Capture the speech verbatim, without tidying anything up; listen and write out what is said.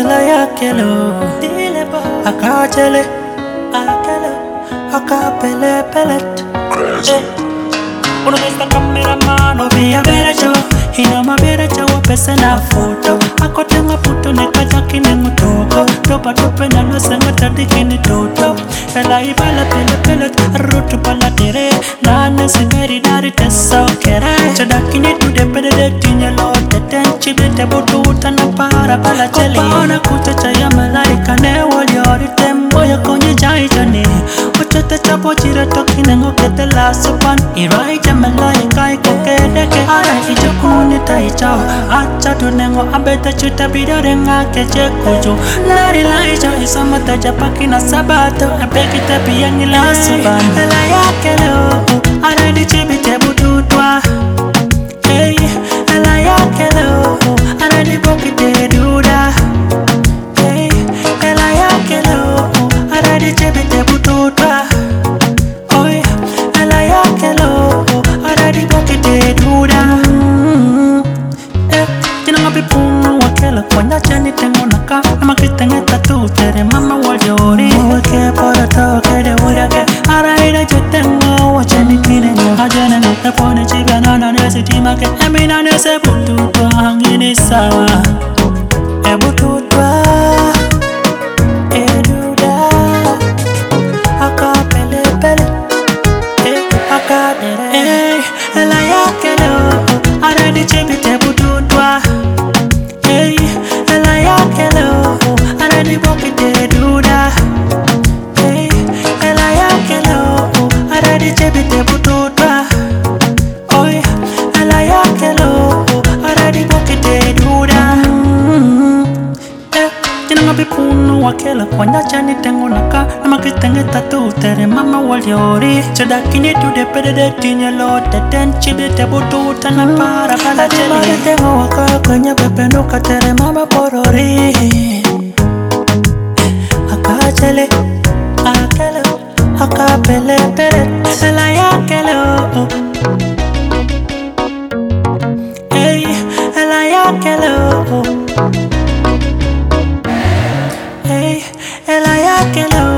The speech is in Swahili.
ela yake lo akachele akele akapele pelet uno esta cameraman obia berecho ina maberecha wapesa na foto akotenga puto ne kajaki ne mutoko topa tope na no senga tadikini toto ela ibala pele pelet rotu pala tere na ne simeri dari tesa okere chadakini tu de pede de tinya lo teten chibete boto utana para pala cheli ona kuchacha ya malaika ne waliori tembo ya konye jai jane uchete chapo chira tokine ngokete la sopan irai jamalaika ikokedeke ara ijokuni taichao acha tunengo abeta chuta bidore ngake chekujo nari laicho isomata japaki na sabato epeki tapia nila sopan ela yake lo ara di chibite budutwa hey ela yake lo ara di bokite duda hey ela yake lo ara di chibite budutwa oy ela yake lo ara di bokite duda Pipuno wakela kwanya chani tengo naka ama kitenge tatu tere mama waliori wake para ta kede wurake ara ida jetengo wachani kine hajana na pone chibana na nese timake amina nese butu to hangini sawa e butu to eduda akapele pele e akadere e ela yake lo ara di chibite butu to hey, ela yake lo, ara di bokite duda. Hey, ela yake lo, ara di chebite bututwa. Oy, ela yake lo, ara di bokite duda. Eh, jina ngapi puno wakela kwanya chani tengo naka nama kitenge tatu tere mama waliori chodakini tu de pede de tinya lo teten chibite bututa na para pala cheli tengo waka kwanya pepe no katere mama porori akachele akele akapele pere ela yake lo hey ela yake lo hey ela yake lo